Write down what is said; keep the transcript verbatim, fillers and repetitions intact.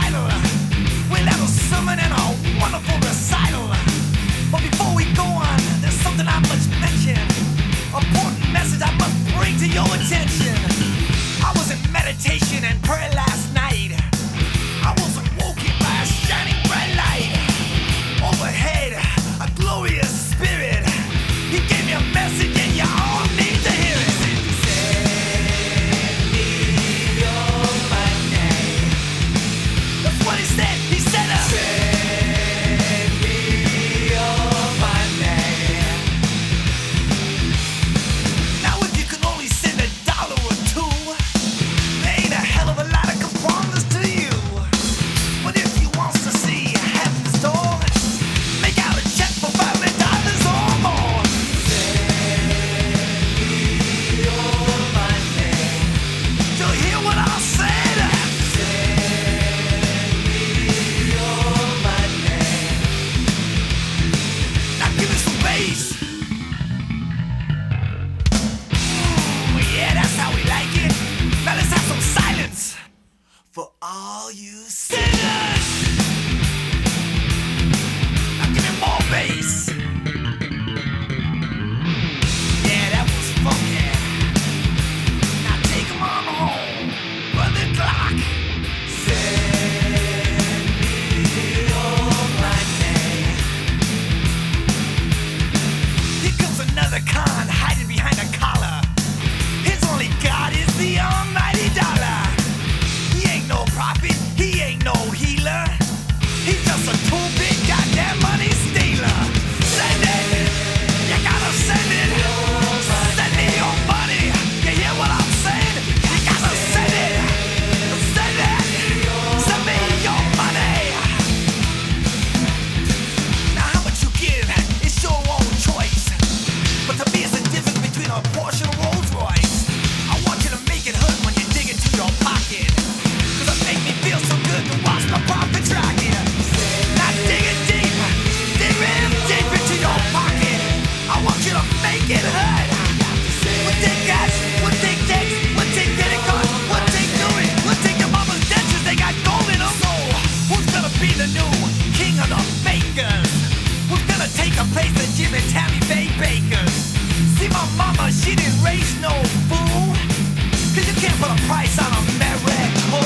title. We'll have a sermon and a wonderful recital. But before we go on, there's something I must mention. Important message I must bring to your attention. I was in meditation and prayer last night. I was awoken by a shining bright light. Overhead, a glorious spirit. He gave me a message and you all need to hear it. Send me your money. That's what he said. He said, uh, send me your money. Now if you can only send a dollar or two, there ain't a hell of a lot I can promise to you. But if you wants to see heaven's door, make out a check for five hundred dollars or more. Send me your money. Do you hear what I said? Send me your money. Now give me some bass. Mm, yeah, that's how we like it. Now let's have some silence for all you sinners. Now give me more bass. Yeah, that was funky. Now take 'em on home, run the clock. Send me your money. Here comes another con hiding behind a collar. His only god is the almighty dollar. He ain't no prophet, he ain't no healer. He's just a too big goddamn money stealer. Send it, you gotta send it. Send me your money. You hear what I'm saying? You gotta send it. Send it. Send me your money. Now how much you give, it's your own choice. But to me it's the difference between a Porsche and a Rolls Royce. I want you to make it hurt when you dig into your pocket. Cause it make me feel so good to watch my profits rocket. Now dig it deep, dig real deep into your pocket. I want you to make it hurt. We'll take cash, we'll take debts, we'll take credit cards, we'll take jewelry, we'll take your mama's dentures, they got gold in them. So, who's gonna be the new king of the fakers? Who's gonna take the place of Jim and Tammy Faye Bakers? See my mama, she didn't raise no fool. Cause you can't put a price on a miracle.